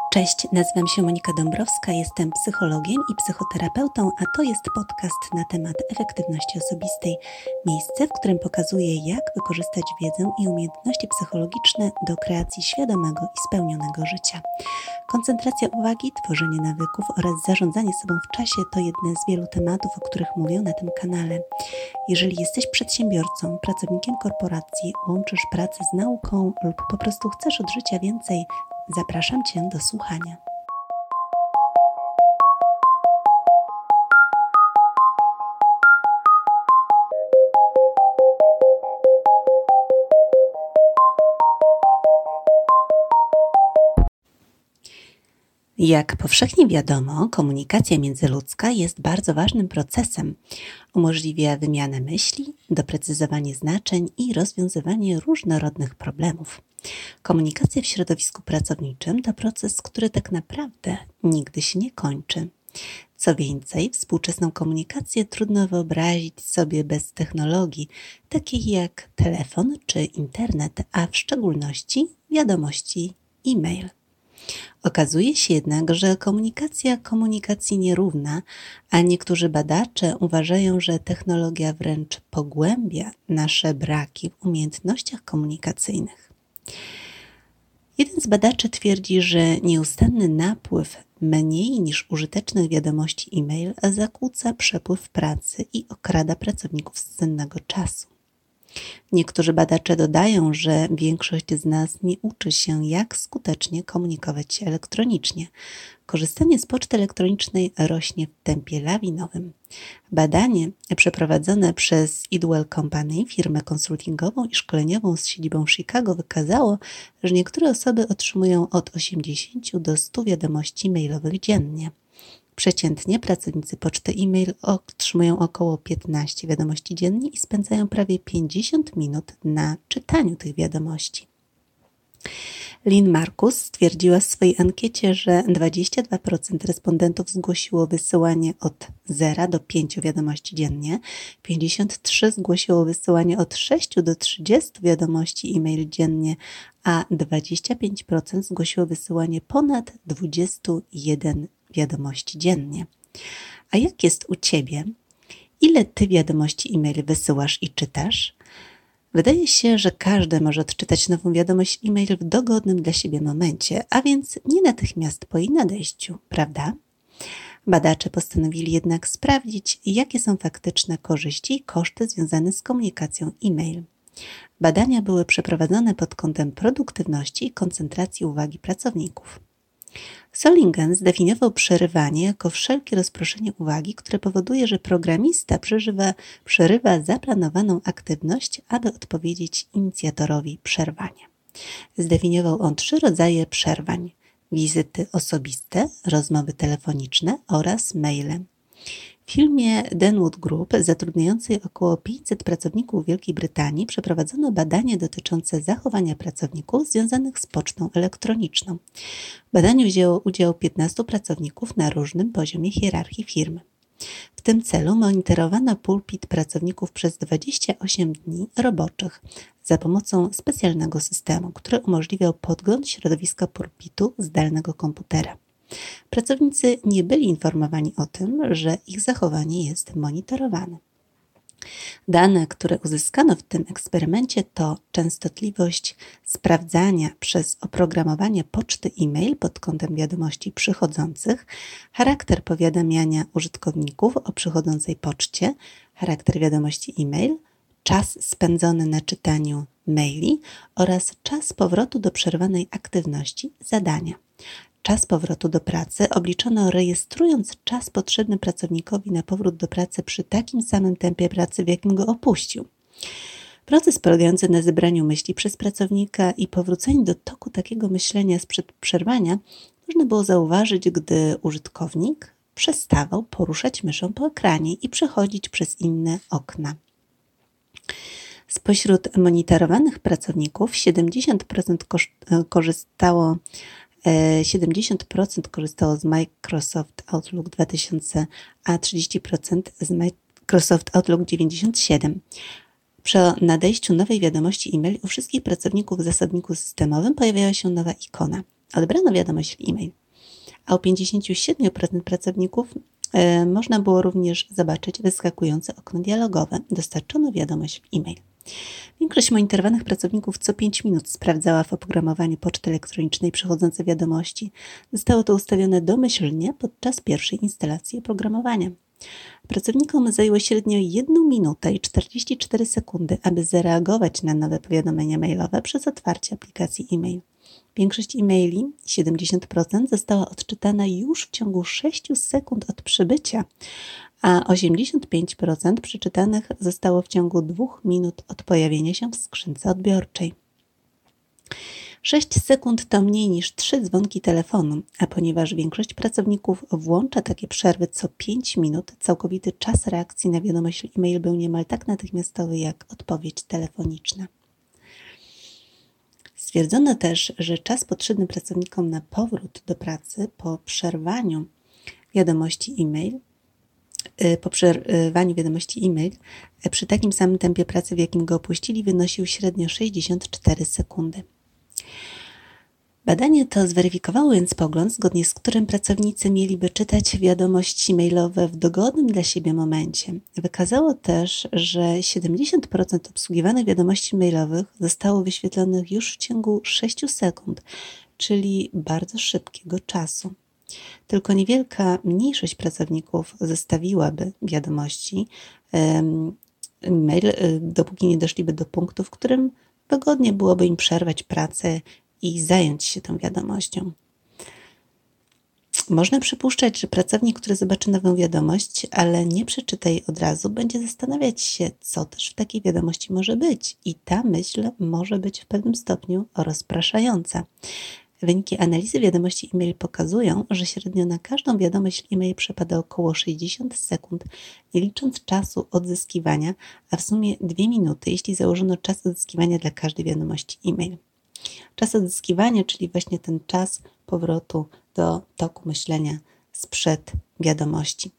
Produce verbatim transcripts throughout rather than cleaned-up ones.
Cześć, nazywam się Monika Dąbrowska, jestem psychologiem i psychoterapeutą, a to jest podcast na temat efektywności osobistej. Miejsce, w którym pokazuję, jak wykorzystać wiedzę i umiejętności psychologiczne do kreacji świadomego i spełnionego życia. Koncentracja uwagi, tworzenie nawyków oraz zarządzanie sobą w czasie to jedne z wielu tematów, o których mówię na tym kanale. Jeżeli jesteś przedsiębiorcą, pracownikiem korporacji, łączysz pracę z nauką lub po prostu chcesz od życia więcej, zapraszam Cię do słuchania. Jak powszechnie wiadomo, komunikacja międzyludzka jest bardzo ważnym procesem. Umożliwia wymianę myśli, doprecyzowanie znaczeń i rozwiązywanie różnorodnych problemów. Komunikacja w środowisku pracowniczym to proces, który tak naprawdę nigdy się nie kończy. Co więcej, współczesną komunikację trudno wyobrazić sobie bez technologii, takich jak telefon czy internet, a w szczególności wiadomości e-mail. Okazuje się jednak, że komunikacja komunikacji nierówna, a niektórzy badacze uważają, że technologia wręcz pogłębia nasze braki w umiejętnościach komunikacyjnych. Jeden z badaczy twierdzi, że nieustanny napływ mniej niż użytecznych wiadomości e-mail zakłóca przepływ pracy i okrada pracowników z cennego czasu. Niektórzy badacze dodają, że większość z nas nie uczy się, jak skutecznie komunikować się elektronicznie. Korzystanie z poczty elektronicznej rośnie w tempie lawinowym. Badanie przeprowadzone przez Idwell Company, firmę konsultingową i szkoleniową z siedzibą w Chicago, wykazało, że niektóre osoby otrzymują od osiemdziesięciu do stu wiadomości mailowych dziennie. Przeciętnie pracownicy poczty e-mail otrzymują około piętnaście wiadomości dziennie i spędzają prawie pięćdziesiąt minut na czytaniu tych wiadomości. Lynn Marcus stwierdziła w swojej ankiecie, że dwadzieścia dwa procent respondentów zgłosiło wysyłanie od zera do pięciu wiadomości dziennie, pięćdziesiąt trzy procent zgłosiło wysyłanie od sześciu do trzydziestu wiadomości e-mail dziennie, a dwadzieścia pięć procent zgłosiło wysyłanie ponad dwudziestu jeden wiadomości dziennie. A jak jest u Ciebie? Ile Ty wiadomości e-mail wysyłasz i czytasz? Wydaje się, że każdy może odczytać nową wiadomość e-mail w dogodnym dla siebie momencie, a więc nie natychmiast po jej nadejściu, prawda? Badacze postanowili jednak sprawdzić, jakie są faktyczne korzyści i koszty związane z komunikacją e-mail. Badania były przeprowadzone pod kątem produktywności i koncentracji uwagi pracowników. Solingen zdefiniował przerywanie jako wszelkie rozproszenie uwagi, które powoduje, że programista przeżywa, przerywa zaplanowaną aktywność, aby odpowiedzieć inicjatorowi przerwania. Zdefiniował on trzy rodzaje przerwań: wizyty osobiste, rozmowy telefoniczne oraz maile. W firmie Denwood Group, zatrudniającej około pięćset pracowników w Wielkiej Brytanii, przeprowadzono badanie dotyczące zachowania pracowników związanych z pocztą elektroniczną. W badaniu wzięło udział piętnastu pracowników na różnym poziomie hierarchii firmy. W tym celu monitorowano pulpit pracowników przez dwadzieścia osiem dni roboczych za pomocą specjalnego systemu, który umożliwiał podgląd środowiska pulpitu z zdalnego komputera. Pracownicy nie byli informowani o tym, że ich zachowanie jest monitorowane. Dane, które uzyskano w tym eksperymencie, to częstotliwość sprawdzania przez oprogramowanie poczty e-mail pod kątem wiadomości przychodzących, charakter powiadamiania użytkowników o przychodzącej poczcie, charakter wiadomości e-mail, czas spędzony na czytaniu maili oraz czas powrotu do przerwanej aktywności zadania. Czas powrotu do pracy obliczono rejestrując czas potrzebny pracownikowi na powrót do pracy przy takim samym tempie pracy, w jakim go opuścił. Proces polegający na zebraniu myśli przez pracownika i powróceniu do toku takiego myślenia sprzed przerwania można było zauważyć, gdy użytkownik przestawał poruszać myszą po ekranie i przechodzić przez inne okna. Spośród monitorowanych pracowników siedemdziesiąt procent korzystało siedemdziesiąt procent korzystało z Microsoft Outlook dwa tysiące, a trzydzieści procent z Microsoft Outlook dziewięćdziesiąt siedem. Przy nadejściu nowej wiadomości e-mail u wszystkich pracowników w zasobniku systemowym pojawiała się nowa ikona. odebrano wiadomość w e-mail, a u pięćdziesiąt siedem procent pracowników y, można było również zobaczyć wyskakujące okno dialogowe. Dostarczono wiadomość w e-mail. Większość monitorowanych pracowników co pięć minut sprawdzała w oprogramowaniu poczty elektronicznej przychodzące wiadomości. Zostało to ustawione domyślnie podczas pierwszej instalacji oprogramowania. Pracownikom zajęło średnio jedną minutę i czterdzieści cztery sekundy, aby zareagować na nowe powiadomienia mailowe przez otwarcie aplikacji e-mail. Większość e-maili, siedemdziesiąt procent, została odczytana już w ciągu sześć sekund od przybycia, a osiemdziesiąt pięć procent przeczytanych zostało w ciągu dwóch minut od pojawienia się w skrzynce odbiorczej. sześć sekund to mniej niż trzy dzwonki telefonu, a ponieważ większość pracowników włącza takie przerwy co pięć minut, całkowity czas reakcji na wiadomość e-mail był niemal tak natychmiastowy jak odpowiedź telefoniczna. Stwierdzono też, że czas potrzebny pracownikom na powrót do pracy po przerwaniu wiadomości e-mail po przerwaniu wiadomości e-mail przy takim samym tempie pracy, w jakim go opuścili, wynosił średnio sześćdziesiąt cztery sekundy. Badanie to zweryfikowało więc pogląd, zgodnie z którym pracownicy mieliby czytać wiadomości mailowe w dogodnym dla siebie momencie. Wykazało też, że siedemdziesiąt procent obsługiwanych wiadomości mailowych zostało wyświetlonych już w ciągu sześć sekund, czyli bardzo szybkiego czasu. Tylko niewielka mniejszość pracowników zostawiłaby wiadomości mail, dopóki nie doszliby do punktu, w którym wygodnie byłoby im przerwać pracę i zająć się tą wiadomością. Można przypuszczać, że pracownik, który zobaczy nową wiadomość, ale nie przeczyta jej od razu, będzie zastanawiać się, co też w takiej wiadomości może być. I ta myśl może być w pewnym stopniu rozpraszająca. Wyniki analizy wiadomości e-mail pokazują, że średnio na każdą wiadomość e-mail przypada około sześćdziesiąt sekund, nie licząc czasu odzyskiwania, a w sumie dwie minuty, jeśli założono czas odzyskiwania dla każdej wiadomości e-mail. Czas odzyskiwania, czyli właśnie ten czas powrotu do toku myślenia sprzed wiadomości.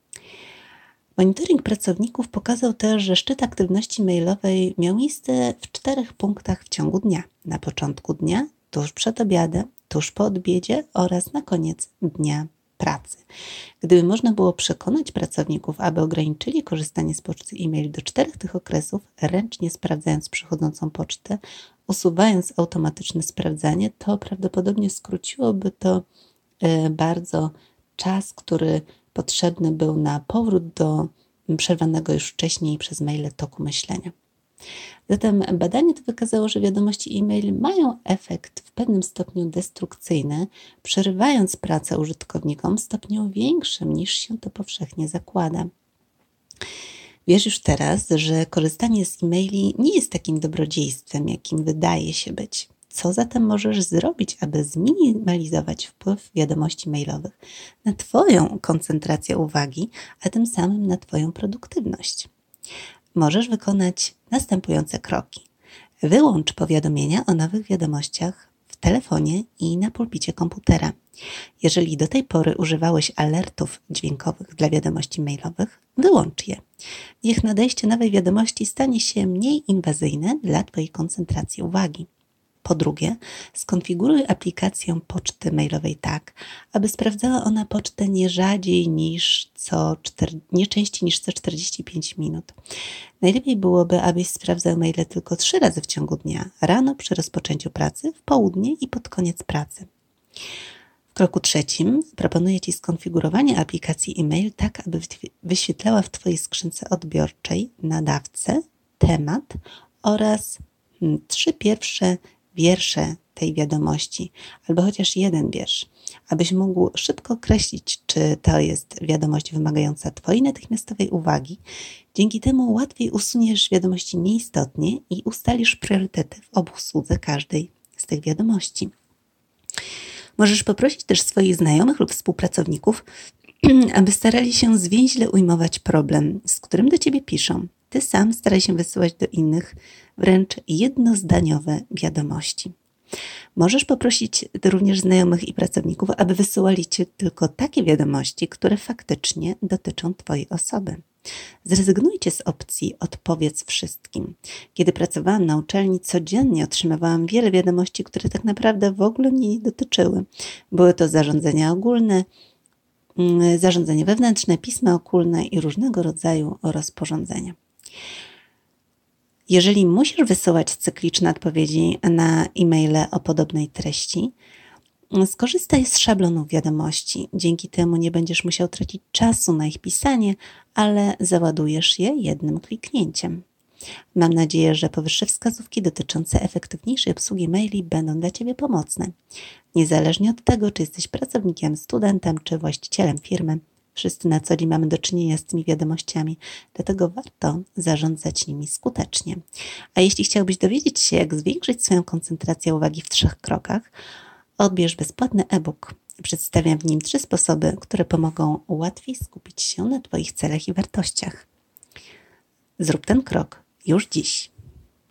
Monitoring pracowników pokazał też, że szczyt aktywności mailowej miał miejsce w czterech punktach w ciągu dnia. Na początku dnia, tuż przed obiadem, tuż po obiedzie oraz na koniec dnia pracy. Gdyby można było przekonać pracowników, aby ograniczyli korzystanie z poczty e-mail do czterech tych okresów, ręcznie sprawdzając przychodzącą pocztę, usuwając automatyczne sprawdzanie, to prawdopodobnie skróciłoby to bardzo czas, który potrzebny był na powrót do przerwanego już wcześniej przez maile toku myślenia. Zatem badanie to wykazało, że wiadomości e-mail mają efekt w pewnym stopniu destrukcyjny, przerywając pracę użytkownikom stopniu większym niż się to powszechnie zakłada. Wiesz już teraz, że korzystanie z e-maili nie jest takim dobrodziejstwem, jakim wydaje się być. Co zatem możesz zrobić, aby zminimalizować wpływ wiadomości mailowych na Twoją koncentrację uwagi, a tym samym na Twoją produktywność? Możesz wykonać następujące kroki. Wyłącz powiadomienia o nowych wiadomościach w telefonie i na pulpicie komputera. Jeżeli do tej pory używałeś alertów dźwiękowych dla wiadomości mailowych, wyłącz je. Niech nadejście nowej wiadomości stanie się mniej inwazyjne dla Twojej koncentracji uwagi. Po drugie, skonfiguruj aplikację poczty mailowej tak, aby sprawdzała ona pocztę nie rzadziej niż co cztery, nie częściej niż co czterdzieści pięć minut. Najlepiej byłoby, abyś sprawdzał maile tylko trzy razy w ciągu dnia, rano przy rozpoczęciu pracy, w południe i pod koniec pracy. W kroku trzecim proponuję Ci skonfigurowanie aplikacji e-mail tak, aby wyświetlała w Twojej skrzynce odbiorczej nadawcę, temat oraz hmm, trzy pierwsze wiersze tej wiadomości, albo chociaż jeden wiersz, abyś mógł szybko określić, czy to jest wiadomość wymagająca Twojej natychmiastowej uwagi. Dzięki temu łatwiej usuniesz wiadomości nieistotnie i ustalisz priorytety w obsłudze każdej z tych wiadomości. Możesz poprosić też swoich znajomych lub współpracowników, aby starali się zwięźle ujmować problem, z którym do Ciebie piszą. Ty sam staraj się wysyłać do innych wręcz jednozdaniowe wiadomości. Możesz poprosić również znajomych i pracowników, aby wysyłali Ci tylko takie wiadomości, które faktycznie dotyczą Twojej osoby. Zrezygnujcie z opcji odpowiedz wszystkim. Kiedy pracowałam na uczelni, codziennie otrzymywałam wiele wiadomości, które tak naprawdę w ogóle mnie nie dotyczyły. Były to zarządzenia ogólne, zarządzenie wewnętrzne, pisma okólne i różnego rodzaju rozporządzenia. Jeżeli musisz wysyłać cykliczne odpowiedzi na e-maile o podobnej treści, skorzystaj z szablonów wiadomości. Dzięki temu nie będziesz musiał tracić czasu na ich pisanie, ale załadujesz je jednym kliknięciem. Mam nadzieję, że powyższe wskazówki dotyczące efektywniejszej obsługi maili będą dla Ciebie pomocne. Niezależnie od tego, czy jesteś pracownikiem, studentem, czy właścicielem firmy, wszyscy na co dzień mamy do czynienia z tymi wiadomościami, dlatego warto zarządzać nimi skutecznie. A jeśli chciałbyś dowiedzieć się, jak zwiększyć swoją koncentrację uwagi w trzech krokach, odbierz bezpłatny e-book. Przedstawiam w nim trzy sposoby, które pomogą łatwiej skupić się na Twoich celach i wartościach. Zrób ten krok już dziś.